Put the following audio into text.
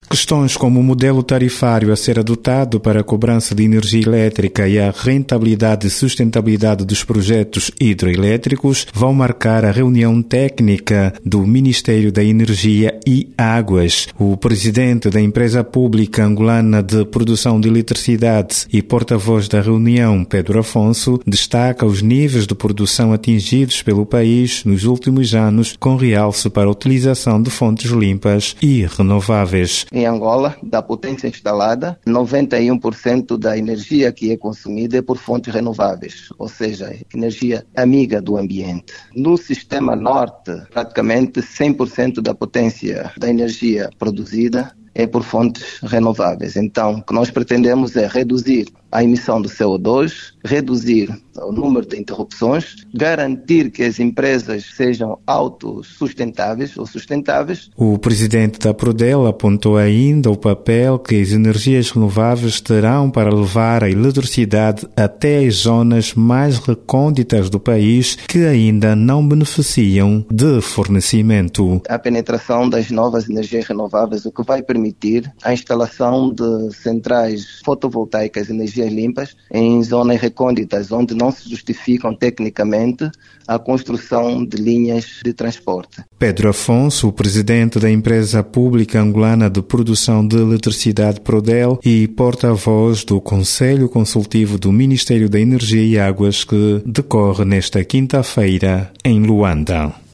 Questões como o modelo tarifário a ser adotado para a cobrança de energia elétrica e a rentabilidade e sustentabilidade dos projetos hidroelétricos vão marcar a reunião técnica do Ministério da Energia e Águas. O presidente da empresa pública angolana de produção de eletricidade e porta-voz da reunião, Pedro Afonso, destaca os níveis de produção atingidos pelo país nos últimos anos, com realce para a utilização de fontes limpas e renováveis. Em Angola, da potência instalada, 91% da energia que é consumida é por fontes renováveis, ou seja, energia amiga do ambiente. No sistema norte, praticamente 100% da potência da energia produzida é por fontes renováveis. Então, o que nós pretendemos é reduzir a emissão do CO2, reduzir o número de interrupções, garantir que as empresas sejam autossustentáveis ou sustentáveis. O presidente da Prodel apontou ainda o papel que as energias renováveis terão para levar a eletricidade até as zonas mais recônditas do país que ainda não beneficiam de fornecimento. A penetração das novas energias renováveis, o que vai permitir a instalação de centrais fotovoltaicas de energias limpas em zonas recônditas, onde não se justificam tecnicamente a construção de linhas de transporte. Pedro Afonso, o presidente da empresa pública angolana de produção de eletricidade Prodel e porta-voz do Conselho Consultivo do Ministério da Energia e Águas, que decorre nesta quinta-feira em Luanda.